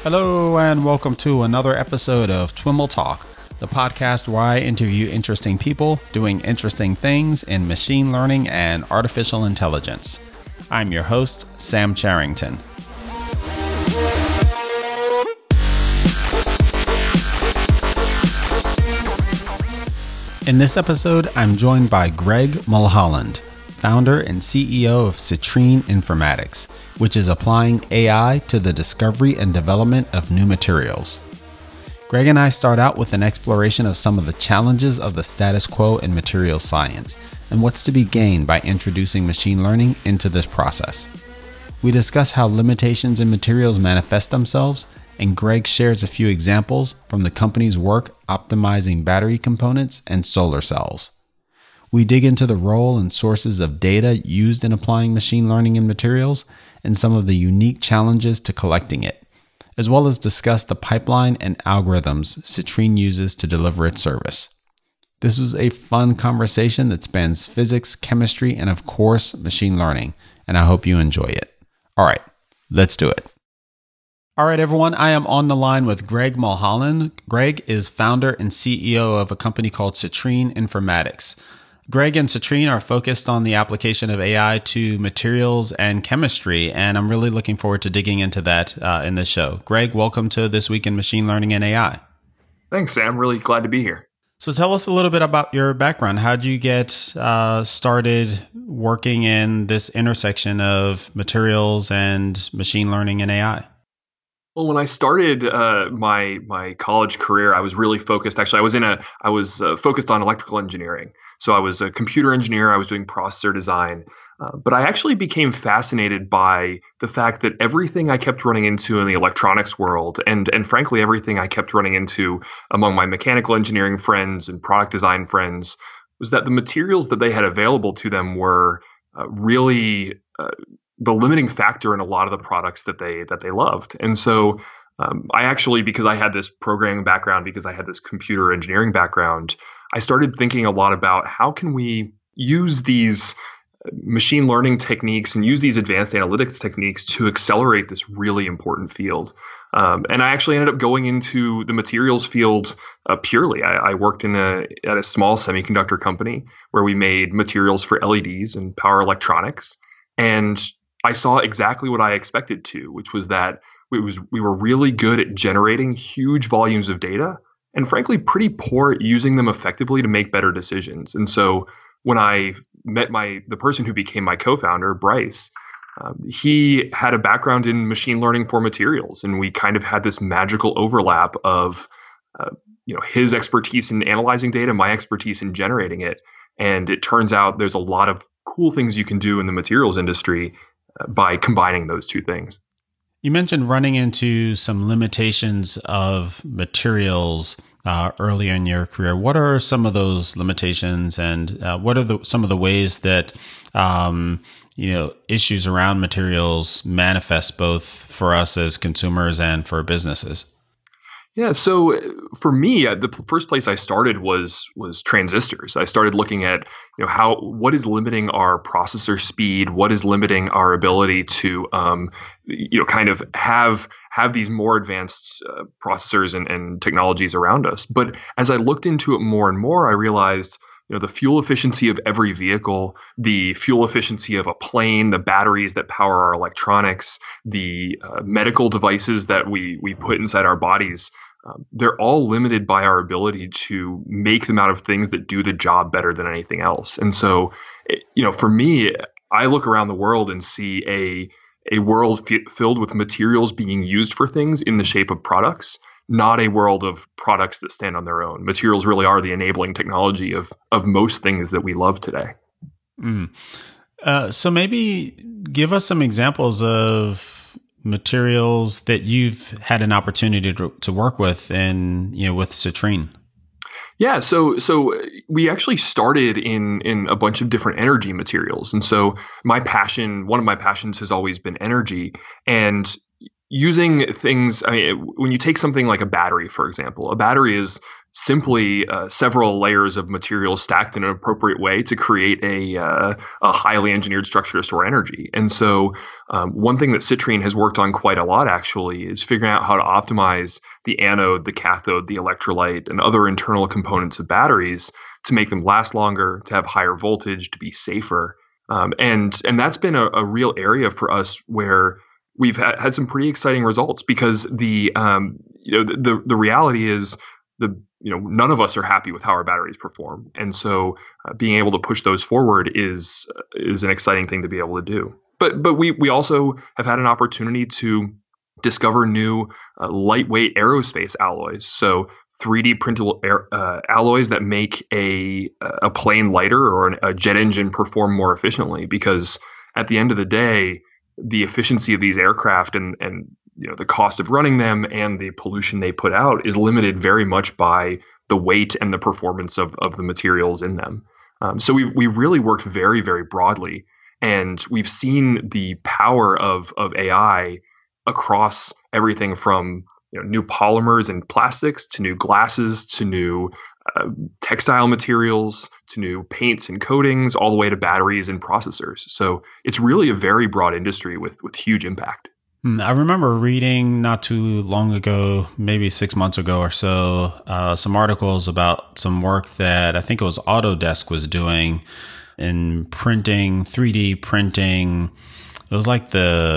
Hello and welcome to another episode of Twiml Talk, the podcast where I interview interesting people doing interesting things in machine learning and artificial intelligence. I'm your host, Sam Charrington. In this episode, I'm joined by Greg Mulholland, founder and CEO of Citrine Informatics, which is applying AI to the discovery and development of new materials. Greg and I start out with an exploration of some of the challenges of the status quo in materials science and what's to be gained by introducing machine learning into this process. We discuss how limitations in materials manifest themselves, and Greg shares a few examples from the company's work optimizing battery components and solar cells. We dig into the role and sources of data used in applying machine learning in materials and some of the unique challenges to collecting it, as well as discuss the pipeline and algorithms Citrine uses to deliver its service. This was a fun conversation that spans physics, chemistry, and of course, machine learning, and I hope you enjoy it. All right, let's do it. All right, everyone, I am on the line with Greg Mulholland. Greg is founder and CEO of a company called Citrine Informatics. Greg and Citrine are focused on the application of AI to materials and chemistry, and I'm really looking forward to digging into that in this show. Greg, welcome to This Week in Machine Learning and AI. Thanks, Sam. Really glad to be here. So tell us a little bit about your background. How did you get started working in this intersection of materials and machine learning and AI? Well, when I started my college career, I was really focused. Actually, I was focused on electrical engineering. So I was a computer engineer. I was doing processor design, but I actually became fascinated by the fact that everything I kept running into in the electronics world, and frankly everything I kept running into among my mechanical engineering friends and product design friends, was that the materials that they had available to them were really the limiting factor in a lot of the products that they loved. And so I actually, because I had this programming background, because I had this computer engineering background, I started thinking a lot about how can we use these machine learning techniques and use these advanced analytics techniques to accelerate this really important field. And I actually ended up going into the materials field purely. I worked at a small semiconductor company where we made materials for LEDs and power electronics. And I saw exactly what I expected to, which was that we were really good at generating huge volumes of data, and frankly, pretty poor at using them effectively to make better decisions. And so when I met the person who became my co-founder, Bryce, he had a background in machine learning for materials, and we kind of had this magical overlap of his expertise in analyzing data, my expertise in generating it. And it turns out there's a lot of cool things you can do in the materials industry by combining those two things. You mentioned running into some limitations of materials earlier in your career. What are some of those limitations, and what are some of the ways that issues around materials manifest both for us as consumers and for businesses? Yeah, so for me, the first place I started was transistors. I started looking at what is limiting our processor speed, what is limiting our ability to kind of have these more advanced processors and technologies around us. But as I looked into it more and more, I realized the fuel efficiency of every vehicle, the fuel efficiency of a plane, the batteries that power our electronics, the medical devices that we put inside our bodies, they're all limited by our ability to make them out of things that do the job better than anything else. And so, for me, I look around the world and see a world filled with materials being used for things in the shape of products, not a world of products that stand on their own. Materials really are the enabling technology of most things that we love today. So maybe give us some examples of materials that you've had an opportunity to work with with Citrine. Yeah, so we actually started in a bunch of different energy materials. And so one of my passions has always been energy, and using things. I mean, when you take something like a battery, for example, a battery is simply several layers of material stacked in an appropriate way to create a highly engineered structure to store energy. And so one thing that Citrine has worked on quite a lot actually is figuring out how to optimize the anode, the cathode, the electrolyte, and other internal components of batteries to make them last longer, to have higher voltage, to be safer. And that's been a real area for us where we've had some pretty exciting results, because the reality is none of us are happy with how our batteries perform, and so being able to push those forward is an exciting thing to be able to do. But we also have had an opportunity to discover new lightweight aerospace alloys. So 3D printable alloys that make a plane lighter or a jet engine perform more efficiently, because at the end of the day, the efficiency of these aircraft and the cost of running them and the pollution they put out is limited very much by the weight and the performance of the materials in them. So we really worked very, very broadly, and we've seen the power of AI across everything from new polymers and plastics to new glasses to new textile materials to new paints and coatings, all the way to batteries and processors. So it's really a very broad industry with huge impact. I remember reading not too long ago, maybe 6 months ago or so, some articles about some work that I think it was Autodesk was doing in printing, 3D printing. It was like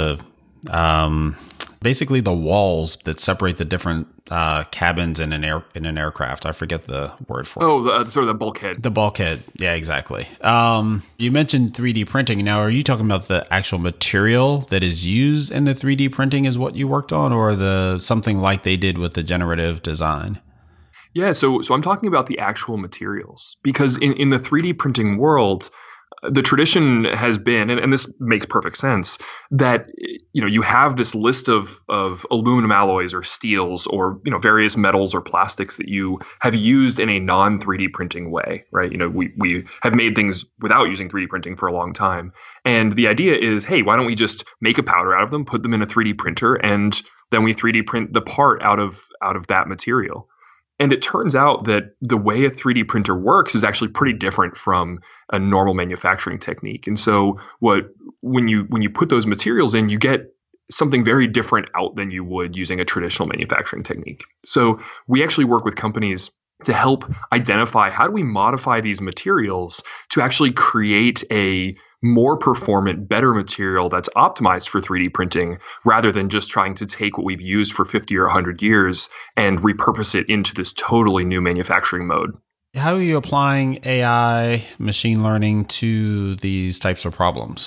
basically the walls that separate the different cabins in an aircraft. I forget the word for it. Oh, sort of the bulkhead. The bulkhead. Yeah, exactly. You mentioned 3D printing. Now, are you talking about the actual material that is used in the 3D printing is what you worked on, or something like they did with the generative design? Yeah, so I'm talking about the actual materials, because in the 3D printing world, the tradition has been, and this makes perfect sense, that you have this list of aluminum alloys or steels or various metals or plastics that you have used in a non 3D printing way, right? We have made things without using 3D printing for a long time, and the idea is, hey, why don't we just make a powder out of them, put them in a 3D printer, and then we 3D print the part out of that material. And it turns out that the way a 3D printer works is actually pretty different from a normal manufacturing technique. And so when you put those materials in, you get something very different out than you would using a traditional manufacturing technique. So we actually work with companies to help identify how do we modify these materials to actually create a more performant, better material that's optimized for 3D printing, rather than just trying to take what we've used for 50 or 100 years and repurpose it into this totally new manufacturing mode. How are you applying AI, machine learning to these types of problems?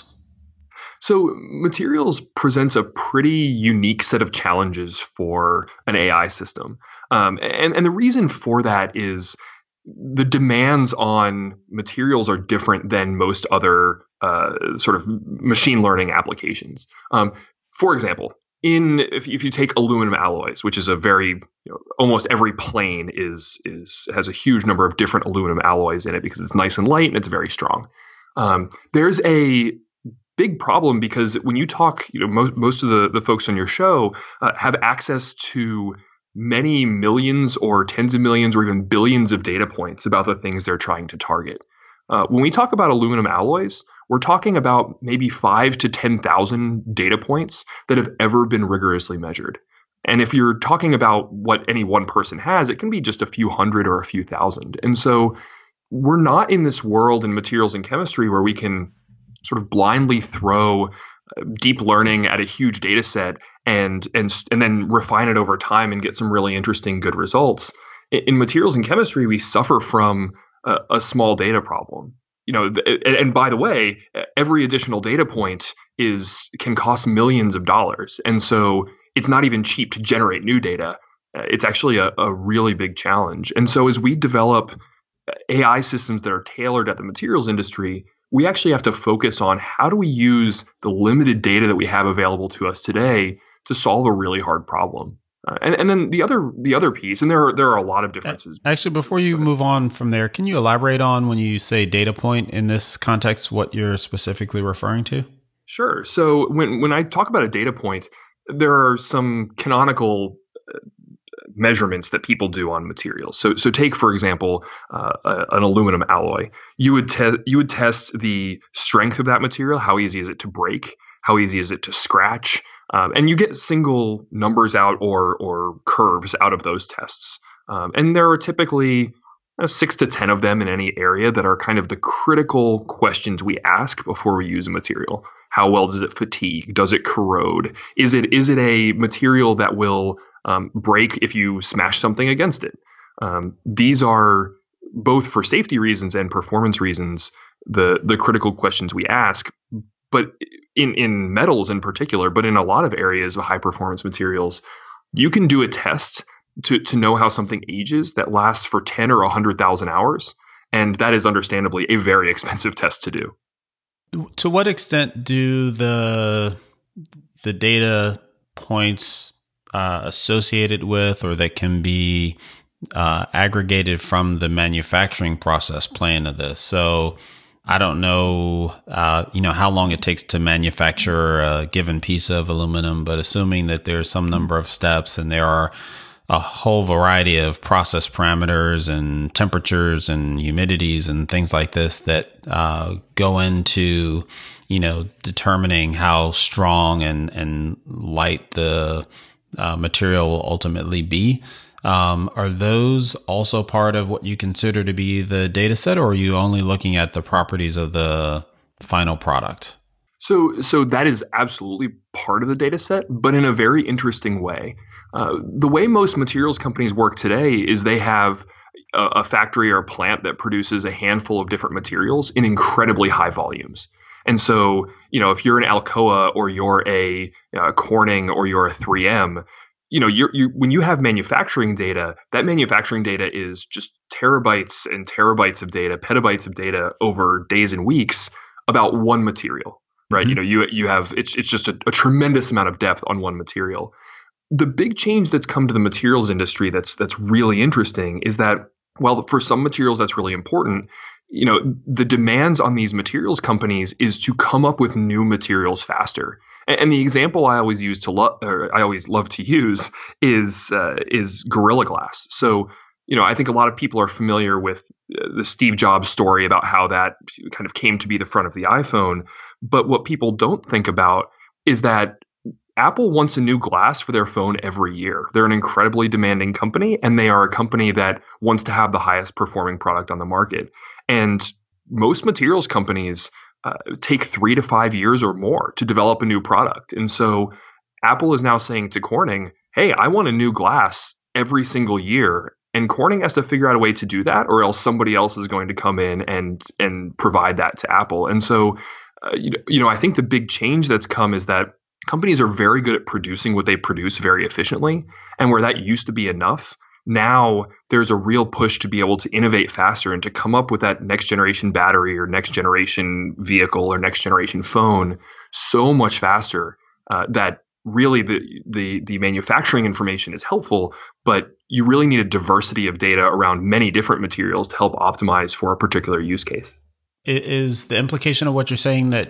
So materials presents a pretty unique set of challenges for an AI system. And the reason for that is the demands on materials are different than most other sort of machine learning applications. For example, if you take aluminum alloys, which is a very almost every plane has a huge number of different aluminum alloys in it because it's nice and light and it's very strong. There's a big problem because when you talk, most of the folks on your show have access to many millions or tens of millions or even billions of data points about the things they're trying to target. When we talk about aluminum alloys, we're talking about maybe 5,000 to 10,000 data points that have ever been rigorously measured. And if you're talking about what any one person has, it can be just a few hundred or a few thousand. And so we're not in this world in materials and chemistry where we can sort of blindly throw deep learning at a huge data set and then refine it over time and get some really interesting good results. In materials and chemistry, we suffer from a small data problem. And by the way, every additional data point can cost millions of dollars. And so it's not even cheap to generate new data. It's actually a really big challenge. And so as we develop AI systems that are tailored at the materials industry, we actually have to focus on how do we use the limited data that we have available to us today to solve a really hard problem. And then the other piece, and there are a lot of differences. Actually, before you move on from there, can you elaborate on when you say data point in this context, what you're specifically referring to? Sure. So when I talk about a data point, there are some canonical measurements that people do on materials. So take, for example, an aluminum alloy. You would test the strength of that material. How easy is it to break? How easy is it to scratch? And you get single numbers out or curves out of those tests. And there are typically 6 to 10 of them in any area that are kind of the critical questions we ask before we use a material. How well does it fatigue? Does it corrode? Is it a material that will break if you smash something against it? These are both for safety reasons and performance reasons the critical questions we ask. But in metals in particular, but in a lot of areas of high performance materials, you can do a test to know how something ages that lasts for 10 or 100,000 hours. And that is understandably a very expensive test to do. To what extent do the data points associated with or that can be aggregated from the manufacturing process play into this? So I don't know, how long it takes to manufacture a given piece of aluminum, but assuming that there's some number of steps and there are a whole variety of process parameters and temperatures and humidities and things like this that go into, determining how strong and light the material will ultimately be. Are those also part of what you consider to be the data set, or are you only looking at the properties of the final product? So that is absolutely part of the data set, but in a very interesting way. The way most materials companies work today is they have a factory or a plant that produces a handful of different materials in incredibly high volumes. And so, if you're an Alcoa or you're a Corning or you're a 3M, when you have manufacturing data, that manufacturing data is just terabytes and terabytes of data, petabytes of data over days and weeks about one material, right? Mm-hmm. You have it's just a tremendous amount of depth on one material. The big change that's come to the materials industry that's really interesting is that while for some materials that's really important, the demands on these materials companies is to come up with new materials faster. And the example I always love to use is Gorilla Glass. So, I think a lot of people are familiar with the Steve Jobs story about how that kind of came to be the front of the iPhone. But what people don't think about is that Apple wants a new glass for their phone every year. They're an incredibly demanding company, and they are a company that wants to have the highest performing product on the market. And most materials companies take 3 to 5 years or more to develop a new product. And so Apple is now saying to Corning, hey, I want a new glass every single year. And Corning has to figure out a way to do that, or else somebody else is going to come in and provide that to Apple. And so, I think the big change that's come is that companies are very good at producing what they produce very efficiently. And where that used to be enough, now there's a real push to be able to innovate faster and to come up with that next generation battery or next generation vehicle or next generation phone so much faster that really the manufacturing information is helpful, but you really need a diversity of data around many different materials to help optimize for a particular use case. Is the implication of what you're saying that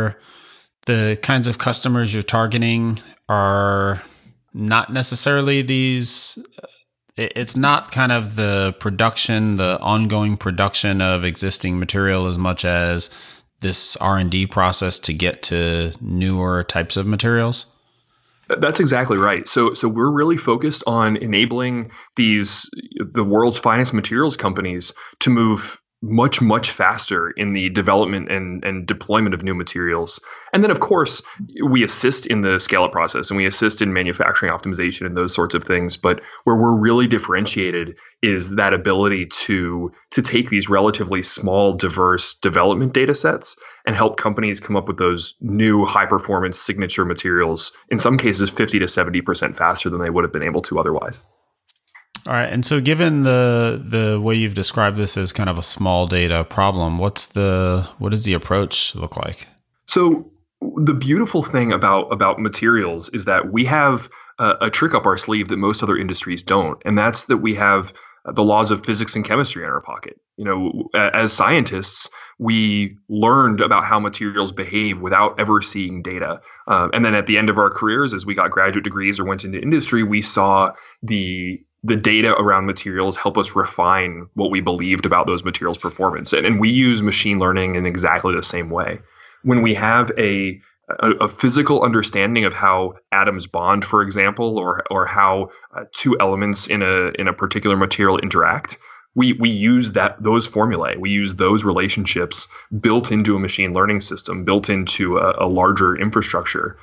the kinds of customers you're targeting are not necessarily these? It's not kind of the ongoing production of existing material as much as this R&D process to get to newer types of materials? That's exactly right. So we're really focused on enabling the world's finest materials companies to move much, much faster in the development and deployment of new materials. And then, of course, we assist in the scale-up process and we assist in manufacturing optimization and those sorts of things. But where we're really differentiated is that ability to take these relatively small, diverse development data sets and help companies come up with those new high-performance signature materials, in some cases 50 to 70% faster than they would have been able to otherwise. All right. And so given the way you've described this as kind of a small data problem, what does the approach look like? So the beautiful thing about materials is that we have a trick up our sleeve that most other industries don't. And that's that we have the laws of physics and chemistry in our pocket. As scientists, we learned about how materials behave without ever seeing data. And then at the end of our careers, as we got graduate degrees or went into industry, we saw the the data around materials help us refine what we believed about those materials' performance. And we use machine learning in exactly the same way. When we have a physical understanding of how atoms bond, for example, or how two elements in a particular material interact, we use those formulae, we use those relationships built into a machine learning system, built into a larger infrastructure.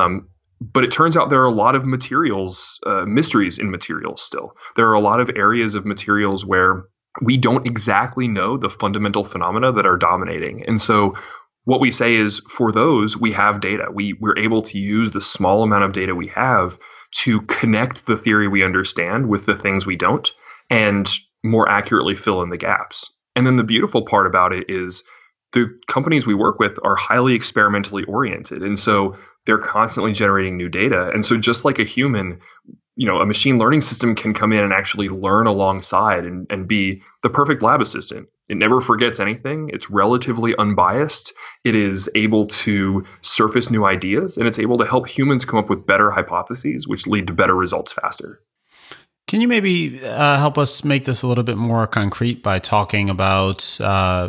But it turns out there are a lot of materials, mysteries in materials still. There are a lot of areas of materials where we don't exactly know the fundamental phenomena that are dominating. And so what we say is for those, we have data. We're able to use the small amount of data we have to connect the theory we understand with the things we don't and more accurately fill in the gaps. And then the beautiful part about it is the companies we work with are highly experimentally oriented. And so they're constantly generating new data. And so just like a human, a machine learning system can come in and actually learn alongside and be the perfect lab assistant. It never forgets anything. It's relatively unbiased. It is able to surface new ideas, and it's able to help humans come up with better hypotheses, which lead to better results faster. Can you maybe help us make this a little bit more concrete by talking about,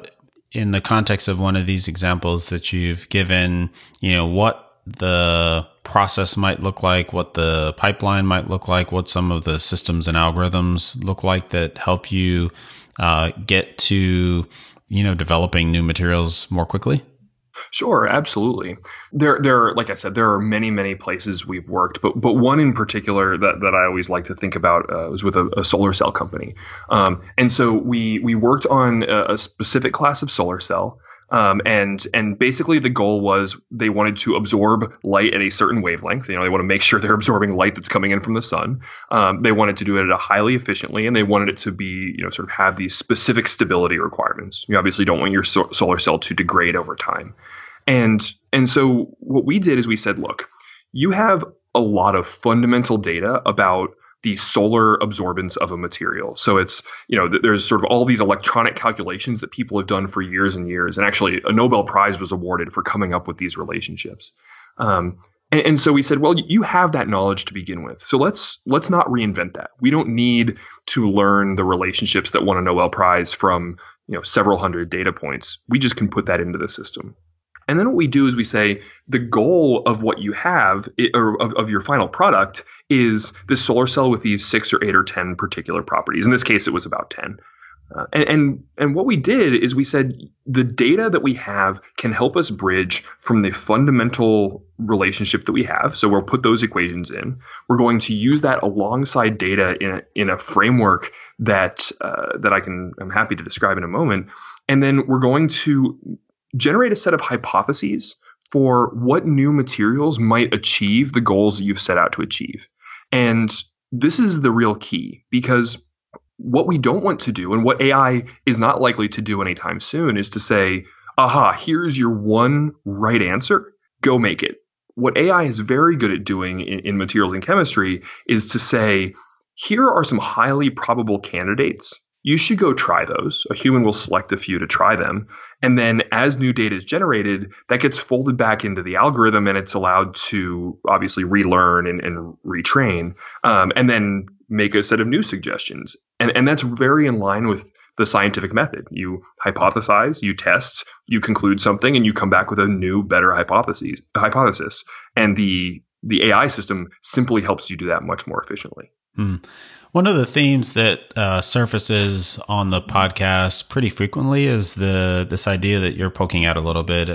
in the context of one of these examples that you've given, what the process might look like, what the pipeline might look like, what some of the systems and algorithms look like that help you get to, developing new materials more quickly? Sure, absolutely. There, like I said, there are many, many places we've worked, but one in particular that I always like to think about was with a solar cell company. And so we worked on a specific class of solar cell. And basically the goal was they wanted to absorb light at a certain wavelength. They want to make sure they're absorbing light that's coming in from the sun. They wanted to do it highly efficiently, and they wanted it to be, sort of have these specific stability requirements. You obviously don't want your solar cell to degrade over time. And so what we did is we said, look, you have a lot of fundamental data about the solar absorbance of a material. So it's, there's sort of all these electronic calculations that people have done for years and years. And actually a Nobel Prize was awarded for coming up with these relationships. And so we said, well, you have that knowledge to begin with. So let's not reinvent that. We don't need to learn the relationships that won a Nobel Prize from, several hundred data points. We just can put that into the system. And then what we do is we say the goal of what you have, or of your final product, is this solar cell with these 6 or 8 or 10 particular properties. In this case, it was about 10. And what we did is we said the data that we have can help us bridge from the fundamental relationship that we have. So we'll put those equations in. We're going to use that alongside data in a framework that I'm happy to describe in a moment. And then we're going to generate a set of hypotheses for what new materials might achieve the goals that you've set out to achieve. And this is the real key, because what we don't want to do, and what AI is not likely to do anytime soon, is to say, aha, here's your one right answer, go make it. What AI is very good at doing in materials and chemistry is to say, here are some highly probable candidates. You should go try those. A human will select a few to try them. And then as new data is generated, that gets folded back into the algorithm, and it's allowed to obviously relearn and retrain, and then make a set of new suggestions. And that's very in line with the scientific method. You hypothesize, you test, you conclude something, and you come back with a new, better hypothesis. And the AI system simply helps you do that much more efficiently. One of the themes that surfaces on the podcast pretty frequently is this idea that you're poking at a little bit.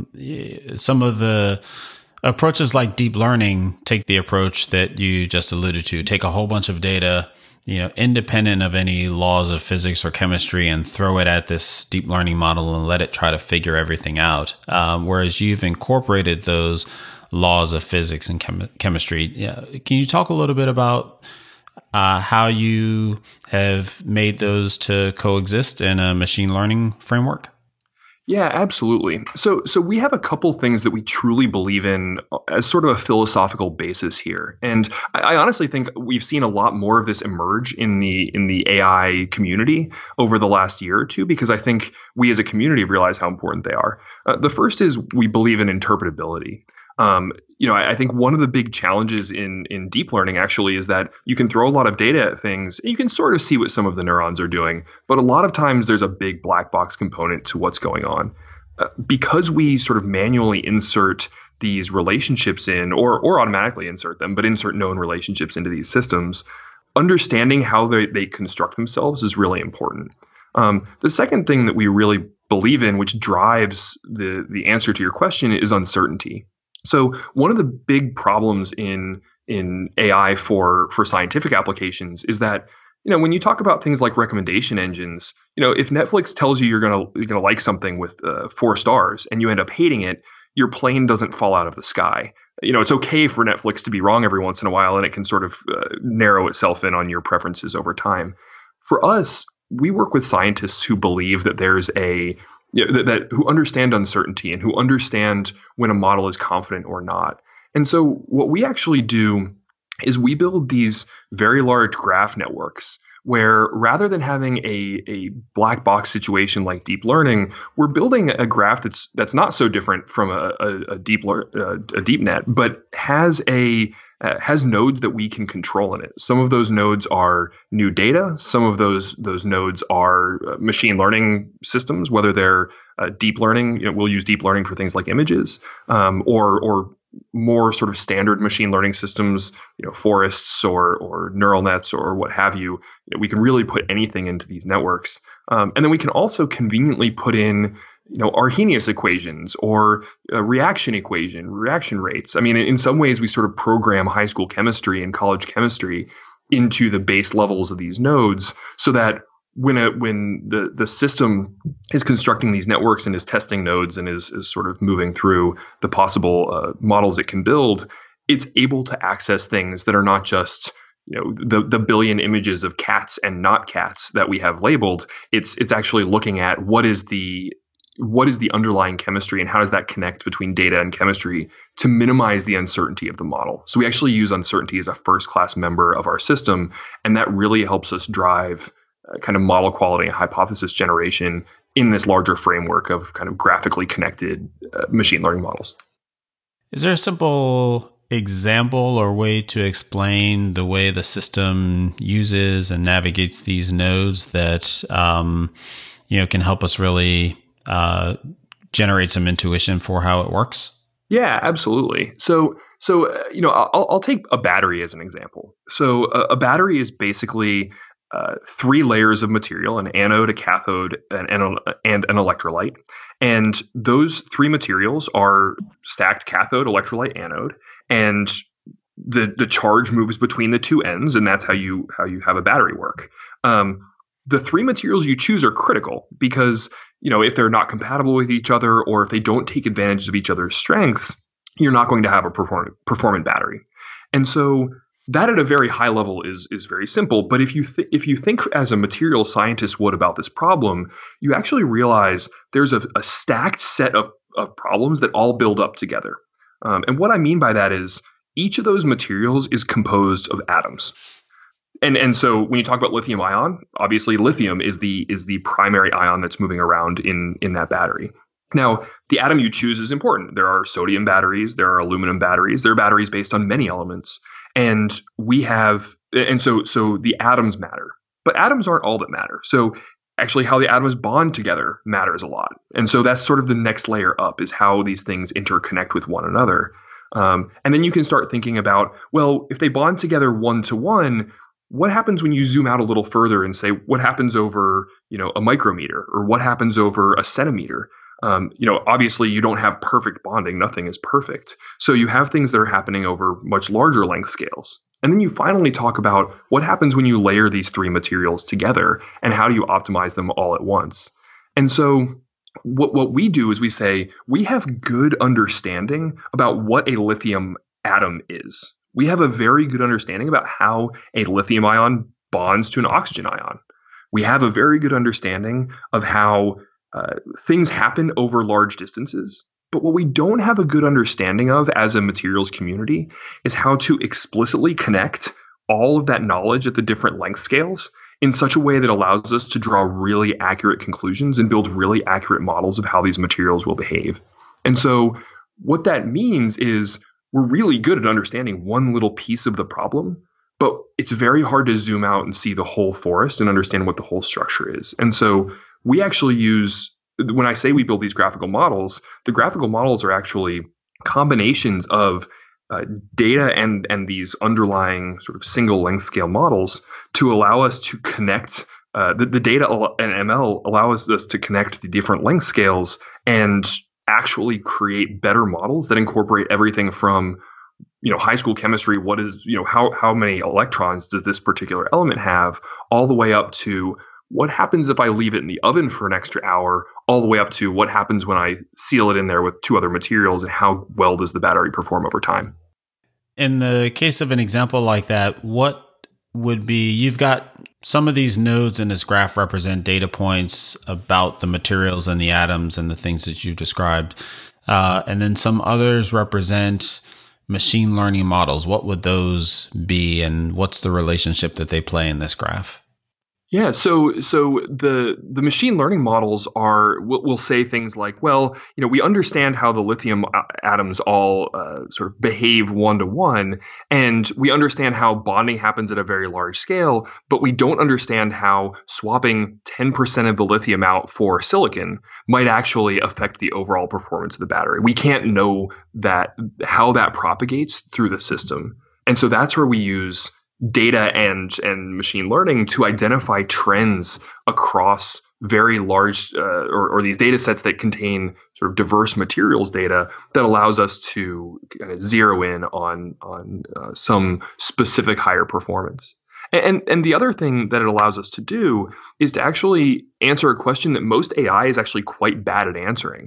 Some of the approaches like deep learning take the approach that you just alluded to. Take a whole bunch of data, independent of any laws of physics or chemistry, and throw it at this deep learning model and let it try to figure everything out. Whereas you've incorporated those laws of physics and chemistry. Can you talk a little bit about how you have made those to coexist in a machine learning framework? Yeah, absolutely. So we have a couple things that we truly believe in as sort of a philosophical basis here. And I honestly think we've seen a lot more of this emerge in the AI community over the last year or two, because I think we as a community realize how important they are. The first is we believe in interpretability. I think one of the big challenges in deep learning actually is that you can throw a lot of data at things. And you can sort of see what some of the neurons are doing, but a lot of times there's a big black box component to what's going on. Because we sort of manually insert these relationships in, or automatically insert them, but insert known relationships into these systems, understanding how they construct themselves is really important. The second thing that we really believe in, which drives the answer to your question, is uncertainty. So one of the big problems in AI for scientific applications is that, when you talk about things like recommendation engines, if Netflix tells you you're gonna like something with 4 stars and you end up hating it, your plane doesn't fall out of the sky. It's okay for Netflix to be wrong every once in a while, and it can sort of narrow itself in on your preferences over time. For us, we work with scientists who believe that there's who understand uncertainty and who understand when a model is confident or not. And so what we actually do is we build these very large graph networks where, rather than having a black box situation like deep learning, we're building a graph that's not so different from a deep net, but has nodes that we can control in it. Some of those nodes are new data. Some of those nodes are machine learning systems, whether they're deep learning. We'll use deep learning for things like images, or more sort of standard machine learning systems, forests or neural nets or what have you. We can really put anything into these networks. And then we can also conveniently put in, Arrhenius equations or reaction rates. I mean, in some ways, we sort of program high school chemistry and college chemistry into the base levels of these nodes, so that when the system is constructing these networks and is testing nodes and is sort of moving through the possible models it can build, it's able to access things that are not just the billion images of cats and not cats that we have labeled. It's actually looking at what is the underlying chemistry and how does that connect between data and chemistry to minimize the uncertainty of the model. So we actually use uncertainty as a first-class member of our system, and that really helps us drive kind of model quality and hypothesis generation in this larger framework of kind of graphically connected machine learning models. Is there a simple example or way to explain the way the system uses and navigates these nodes that can help us really generate some intuition for how it works? Yeah, absolutely. So I'll take a battery as an example. So a battery is basically 3 layers of material: an anode, a cathode, and an electrolyte. And those 3 materials are stacked: cathode, electrolyte, anode. And the charge moves between the 2 ends, and that's how you have a battery work. The 3 materials you choose are critical because, if they're not compatible with each other, or if they don't take advantage of each other's strengths, you're not going to have a performant battery. And so that at a very high level is very simple. But if you think as a material scientist would about this problem, you actually realize there's a stacked set of problems that all build up together. And what I mean by that is each of those materials is composed of atoms. And so when you talk about lithium ion, obviously lithium is the primary ion that's moving around in that battery. Now, the atom you choose is important. There are sodium batteries, there are aluminum batteries, there are batteries based on many elements. And so the atoms matter. But atoms aren't all that matter. So actually how the atoms bond together matters a lot. And so that's sort of the next layer up, is how these things interconnect with one another. And then you can start thinking about, well, if they bond together 1-to-1, what happens when you zoom out a little further and say, what happens over, a micrometer, or what happens over a centimeter? Obviously you don't have perfect bonding. Nothing is perfect. So you have things that are happening over much larger length scales. And then you finally talk about what happens when you layer these 3 materials together and how do you optimize them all at once. And so what we do is we say, we have good understanding about what a lithium atom is. We have a very good understanding about how a lithium ion bonds to an oxygen ion. We have a very good understanding of how things happen over large distances. But what we don't have a good understanding of as a materials community is how to explicitly connect all of that knowledge at the different length scales in such a way that allows us to draw really accurate conclusions and build really accurate models of how these materials will behave. And so what that means is we're really good at understanding one little piece of the problem, but it's very hard to zoom out and see the whole forest and understand what the whole structure is. And so we actually use, when I say we build these graphical models, the graphical models are actually combinations of data and these underlying sort of single length scale models to allow us to connect the data and ML allow us to connect the different length scales and actually create better models that incorporate everything from high school chemistry, what is, how many electrons does this particular element have, all the way up to what happens if I leave it in the oven for an extra hour, all the way up to what happens when I seal it in there with two other materials and how well does the battery perform over time. In the case of an example like that, what would be, you've got some of these nodes in this graph represent data points about the materials and the atoms and the things that you described. And then some others represent machine learning models. What would those be, and what's the relationship that they play in this graph? Yeah, so the machine learning models will say things like, well, we understand how the lithium atoms all sort of behave one-to-one, and we understand how bonding happens at a very large scale, but we don't understand how swapping 10% of the lithium out for silicon might actually affect the overall performance of the battery. We can't know how that propagates through the system. And so that's where we use data and machine learning to identify trends across very large or these data sets that contain sort of diverse materials data that allows us to kind of zero in on some specific higher performance. And the other thing that it allows us to do is to actually answer a question that most AI is actually quite bad at answering.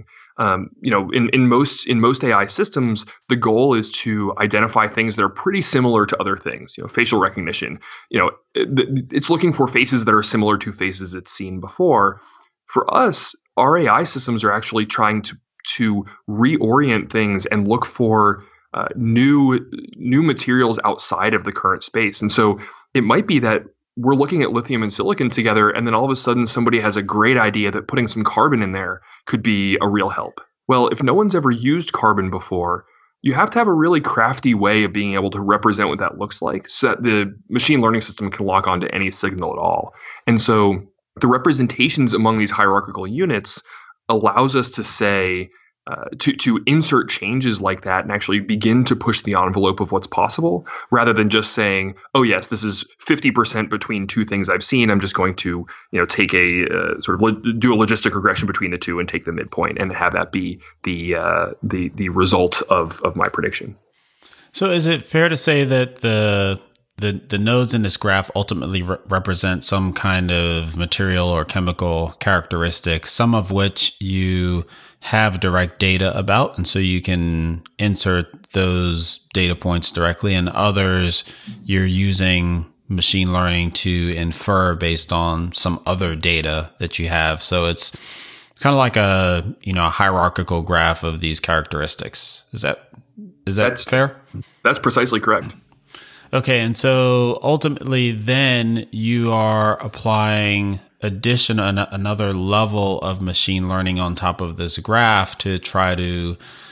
In most AI systems, the goal is to identify things that are pretty similar to other things. Facial recognition. It's looking for faces that are similar to faces it's seen before. For us, our AI systems are actually trying to reorient things and look for new materials outside of the current space. And so it might be that we're looking at lithium and silicon together, and then all of a sudden somebody has a great idea that putting some carbon in there could be a real help. Well, if no one's ever used carbon before, you have to have a really crafty way of being able to represent what that looks like so that the machine learning system can lock onto any signal at all. And so the representations among these hierarchical units allows us to say, to insert changes like that and actually begin to push the envelope of what's possible, rather than just saying, oh yes, this is 50% between two things I've seen. I'm just going to, take a do a logistic regression between the two and take the midpoint and have that be the result of my prediction. So is it fair to say that the nodes in this graph ultimately represent some kind of material or chemical characteristic, some of which you have direct data about, and so you can insert those data points directly, and others you're using machine learning to infer based on some other data that you have. So it's kind of like a hierarchical graph of these characteristics. Is that fair? That's precisely correct. Okay, and so ultimately then you are applying another level of machine learning on top of this graph to try to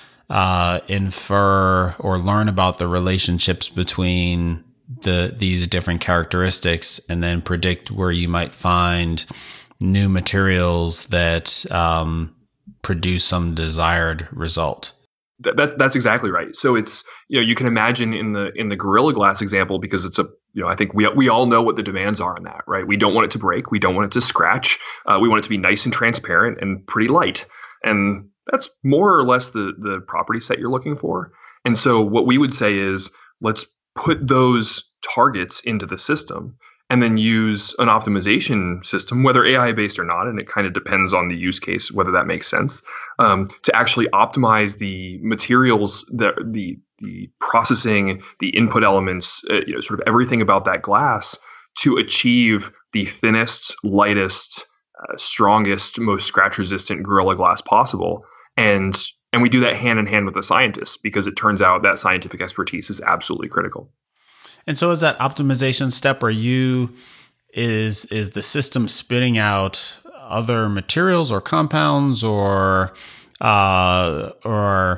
infer or learn about the relationships between these different characteristics, and then predict where you might find new materials that produce some desired result. That's exactly right. So it's, you can imagine in the Gorilla Glass example, because it's I think we all know what the demands are on that, right? We don't want it to break. We don't want it to scratch. We want it to be nice and transparent and pretty light. And that's more or less the property set you're looking for. And so what we would say is, let's put those targets into the system and then use an optimization system, whether AI based or not, and it kind of depends on the use case, whether that makes sense, to actually optimize the materials, the processing, the input elements, sort of everything about that glass to achieve the thinnest, lightest, strongest, most scratch resistant Gorilla Glass possible. And we do that hand in hand with the scientists, because it turns out that scientific expertise is absolutely critical. And so is that optimization step, is the system spitting out other materials or compounds or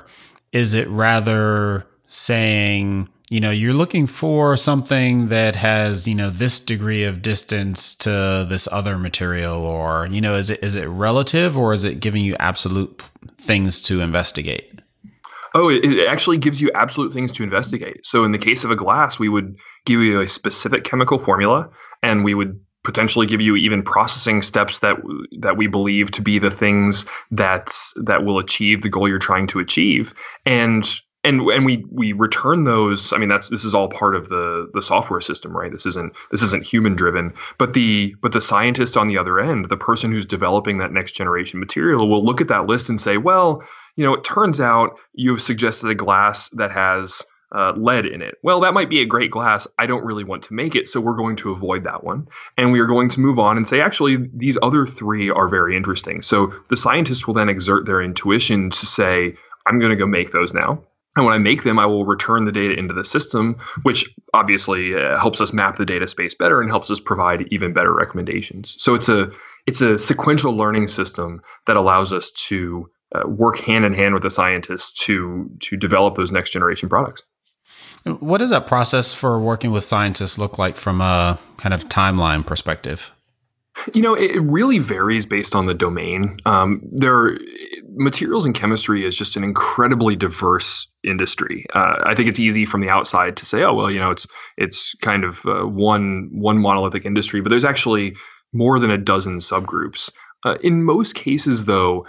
Is it rather saying, you're looking for something that has, this degree of distance to this other material, or, is it relative, or is it giving you absolute things to investigate? Oh, it actually gives you absolute things to investigate. So in the case of a glass, we would give you a specific chemical formula, and we would potentially give you even processing steps that we believe to be the things that will achieve the goal you're trying to achieve. And we return those. I mean, this is all part of the software system, right? This isn't human driven, but the scientist on the other end, the person who's developing that next generation material, will look at that list and say, well, it turns out you've suggested a glass that has lead in it. Well, that might be a great glass. I don't really want to make it, so we're going to avoid that one. And we are going to move on and say, actually, these other three are very interesting. So the scientists will then exert their intuition to say, I'm going to go make those now. And when I make them, I will return the data into the system, which obviously helps us map the data space better and helps us provide even better recommendations. So it's a sequential learning system that allows us to work hand in hand with the scientists to develop those next generation products. What does that process for working with scientists look like from a kind of timeline perspective? It really varies based on the domain. Materials and chemistry is just an incredibly diverse industry. I think it's easy from the outside to say, oh, well, it's kind of one monolithic industry, but there's actually more than a dozen subgroups. In most cases, though,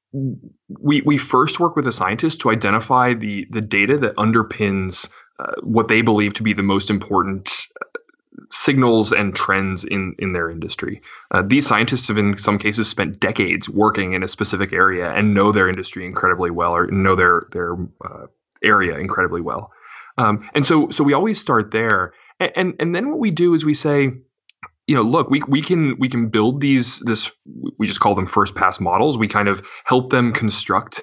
we first work with a scientist to identify the data that underpins what they believe to be the most important signals and trends in their industry. These scientists have in some cases spent decades working in a specific area and know their industry incredibly well, or know their area incredibly well. And so we always start there. And then what we do is we say, look, we can build we just call them first pass models. We kind of help them construct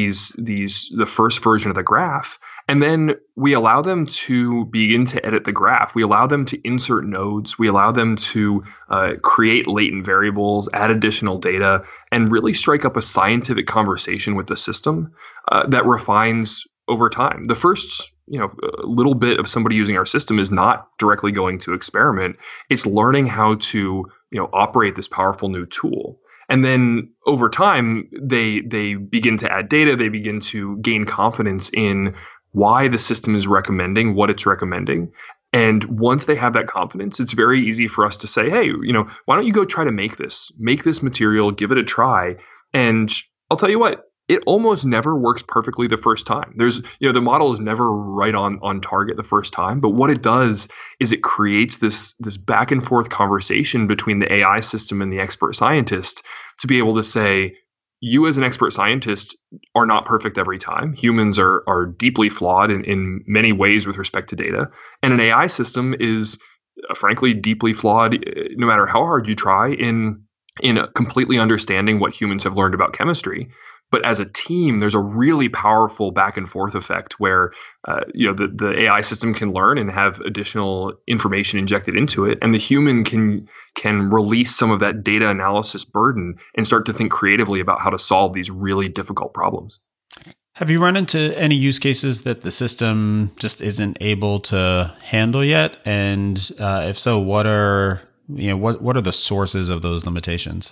the first version of the graph. And then we allow them to begin to edit the graph. We allow them to insert nodes. We allow them to create latent variables, add additional data, and really strike up a scientific conversation with the system that refines over time. The first little bit of somebody using our system is not directly going to experiment. It's learning how to operate this powerful new tool. And then over time, they begin to add data. They begin to gain confidence in why the system is recommending what it's recommending. And once they have that confidence, it's very easy for us to say, hey, why don't you go try to make this material, give it a try. And I'll tell you what, it almost never works perfectly the first time. There's, the model is never right on target the first time. But what it does is it creates this back and forth conversation between the AI system and the expert scientist to be able to say, you as an expert scientist are not perfect every time. Humans are deeply flawed in many ways with respect to data. And an AI system is frankly deeply flawed no matter how hard you try in completely understanding what humans have learned about chemistry. But as a team, there's a really powerful back and forth effect where the AI system can learn and have additional information injected into it, and the human can release some of that data analysis burden and start to think creatively about how to solve these really difficult problems. Have you run into any use cases that the system just isn't able to handle yet? And if so, what are the sources of those limitations?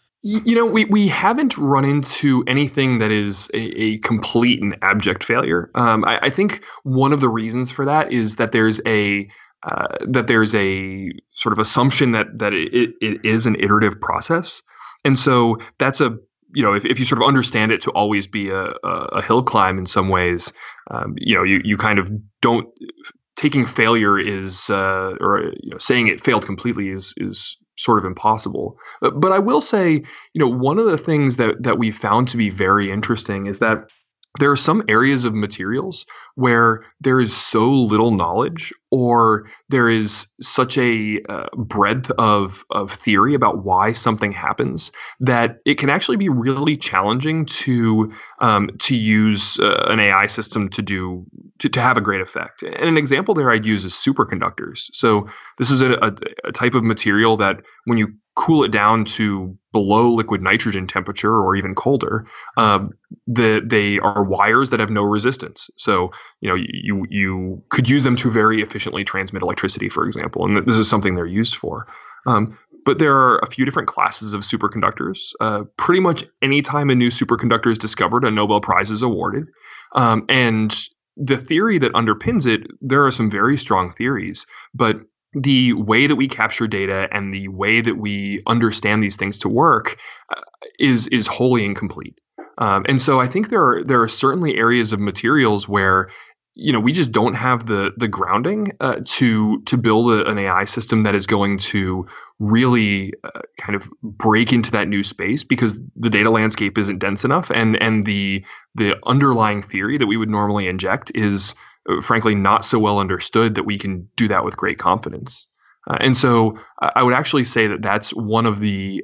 We haven't run into anything that is a complete and abject failure. I think one of the reasons for that is that there's a sort of assumption that it is an iterative process, and so that's if you sort of understand it to always be a hill climb in some ways, you kind of don't. Taking failure is saying it failed completely is sort of impossible. But I will say, one of the things that we found to be very interesting is that there are some areas of materials where there is so little knowledge, or there is such a breadth of theory about why something happens, that it can actually be really challenging to use an AI system to have a great effect. And an example there I'd use is superconductors. So this is a type of material that when you cool it down to below liquid nitrogen temperature or even colder, they are wires that have no resistance. So, you could use them to very efficiently transmit electricity, for example, and this is something they're used for. But there are a few different classes of superconductors. Pretty much any time a new superconductor is discovered, a Nobel Prize is awarded. And the theory that underpins it, there are some very strong theories, but the way that we capture data and the way that we understand these things to work is wholly incomplete. And so I think there are certainly areas of materials where we just don't have the grounding to build an AI system that is going to really kind of break into that new space, because the data landscape isn't dense enough, and the underlying theory that we would normally inject is frankly not so well understood that we can do that with great confidence. And so I would actually say that that's one of the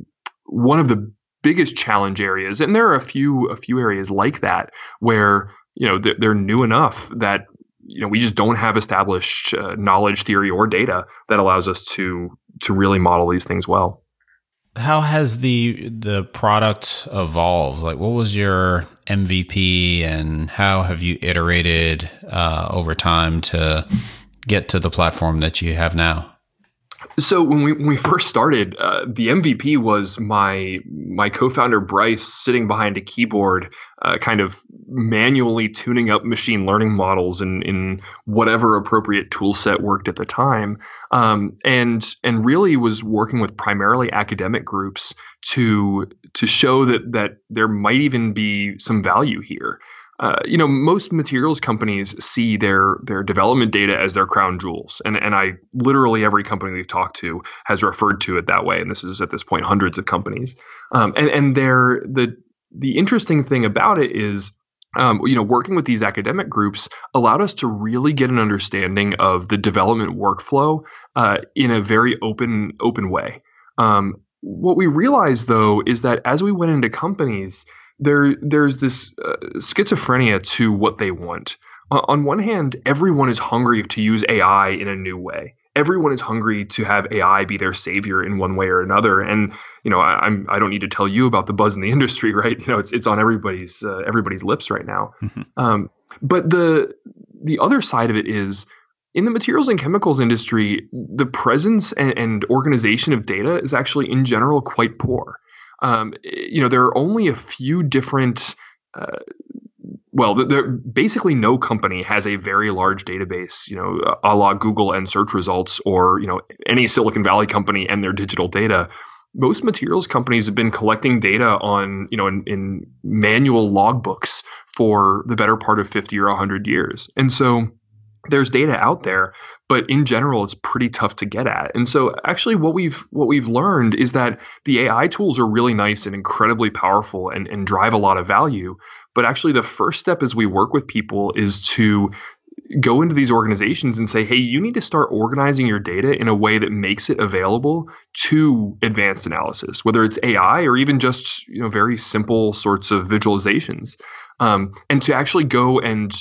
biggest challenge areas, and there are a few areas like that where they're new enough that we just don't have established knowledge, theory, or data that allows us to really model these things well. How has the product evolved? Like, what was your MVP, and how have you iterated over time to get to the platform that you have now? So when we first started, the MVP was my co-founder Bryce sitting behind a keyboard, kind of manually tuning up machine learning models in whatever appropriate tool set worked at the time, and really was working with primarily academic groups to show that there might even be some value here. Most materials companies see their development data as their crown jewels. And I literally every company we've talked to has referred to it that way. And this is at this point hundreds of companies. And the interesting thing about it is, working with these academic groups allowed us to really get an understanding of the development workflow in a very open way. What we realized, though, is that as we went into companies, there's this schizophrenia to what they want. On one hand, everyone is hungry to use AI in a new way. Everyone is hungry to have AI be their savior in one way or another. And I don't need to tell you about the buzz in the industry, right? It's on everybody's lips right now. Mm-hmm. But the other side of it is, in the materials and chemicals industry, the presence and organization of data is actually in general quite poor. There are only a few different, basically no company has a very large database, a la Google and search results, or, any Silicon Valley company and their digital data. Most materials companies have been collecting data on, in manual logbooks for the better part of 50 or 100 years. And so there's data out there, but in general, it's pretty tough to get at. And so actually what we've learned is that the AI tools are really nice and incredibly powerful and drive a lot of value. But actually the first step as we work with people is to go into these organizations and say, hey, you need to start organizing your data in a way that makes it available to advanced analysis, whether it's AI or even just very simple sorts of visualizations, and to actually go and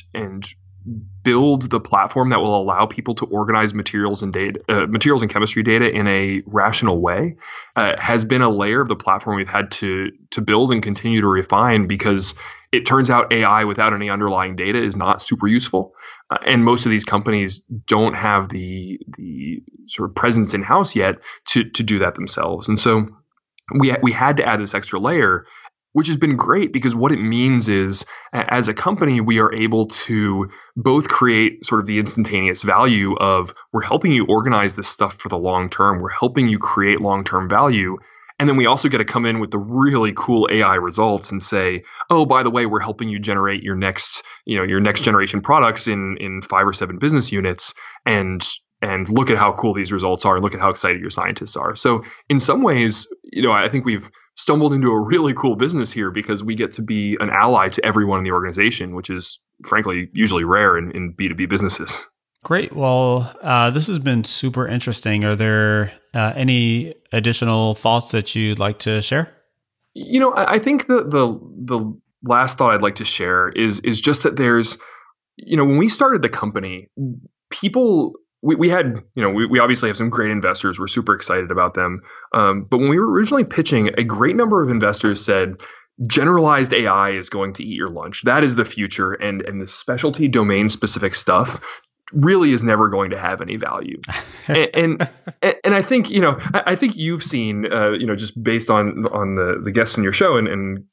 build the platform that will allow people to organize materials and chemistry data in a rational way has been a layer of the platform we've had to build and continue to refine, because it turns out AI without any underlying data is not super useful. And most of these companies don't have the sort of presence in-house yet to do that themselves. And so we had to add this extra layer, which has been great, because what it means is, as a company, we are able to both create sort of the instantaneous value of, we're helping you organize this stuff for the long term. We're helping you create long-term value. And then we also get to come in with the really cool AI results and say, oh, by the way, we're helping you generate your next generation products in 5 or 7 business units. And look at how cool these results are. Look at how excited your scientists are. So in some ways, I think we've stumbled into a really cool business here, because we get to be an ally to everyone in the organization, which is frankly usually rare in B2B businesses. Great. Well, this has been super interesting. Are there any additional thoughts that you'd like to share? I think the last thought I'd like to share is just that there's, when we started the company, people we had, we obviously have some great investors. We're super excited about them. But when we were originally pitching, a great number of investors said, generalized AI is going to eat your lunch. That is the future. And the specialty domain specific stuff really is never going to have any value. and I think, I think you've seen, just based on the guests in your show and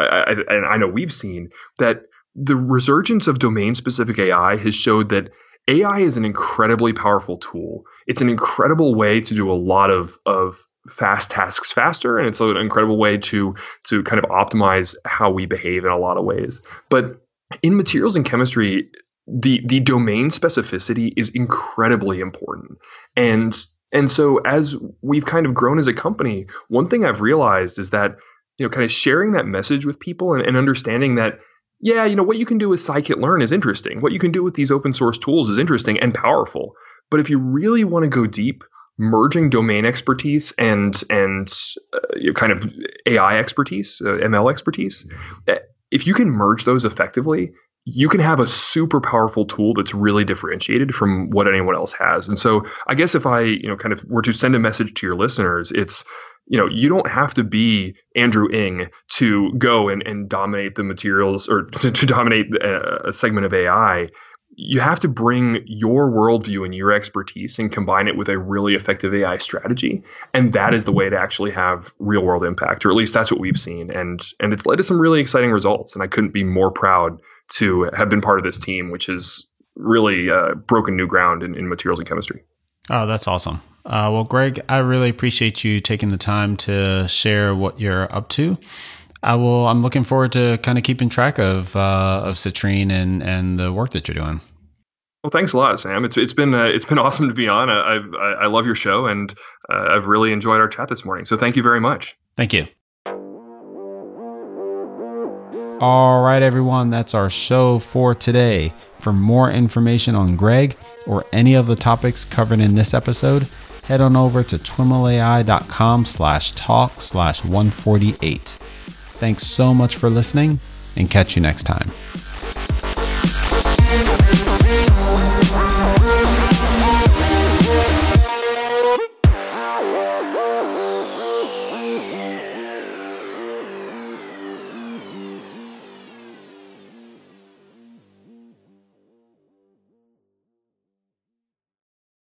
I know we've seen that the resurgence of domain specific AI has showed that AI is an incredibly powerful tool. It's an incredible way to do a lot of fast tasks faster, and it's an incredible way to kind of optimize how we behave in a lot of ways. But in materials and chemistry, the domain specificity is incredibly important. And so as we've kind of grown as a company, one thing I've realized is that, kind of sharing that message with people and understanding that, what you can do with scikit-learn is interesting. What you can do with these open source tools is interesting and powerful. But if you really want to go deep, merging domain expertise and kind of AI expertise, ML expertise, if you can merge those effectively, you can have a super powerful tool that's really differentiated from what anyone else has. And so I guess if I, kind of were to send a message to your listeners, it's, you don't have to be Andrew Ng to go and dominate the materials or to dominate a segment of AI. You have to bring your worldview and your expertise and combine it with a really effective AI strategy. And that is the way to actually have real world impact, or at least that's what we've seen. And it's led to some really exciting results. And I couldn't be more proud to have been part of this team, which has really broken new ground in materials and chemistry. Oh, that's awesome. Well, Greg, I really appreciate you taking the time to share what you're up to. I'm looking forward to kind of keeping track of Citrine and the work that you're doing. Well, thanks a lot, Sam. It's been awesome to be on. I love your show, and I've really enjoyed our chat this morning. So thank you very much. Thank you. All right, everyone, that's our show for today. For more information on Greg or any of the topics covered in this episode, head on over to twimlai.com/talk/148. Thanks so much for listening, and catch you next time.